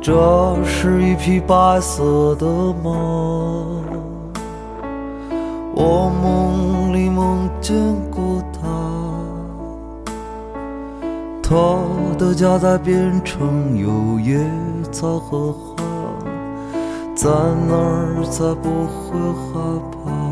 这是一匹白色的马，我梦里梦见过它，它的家在边城，有野草和花，在那儿才不会害怕。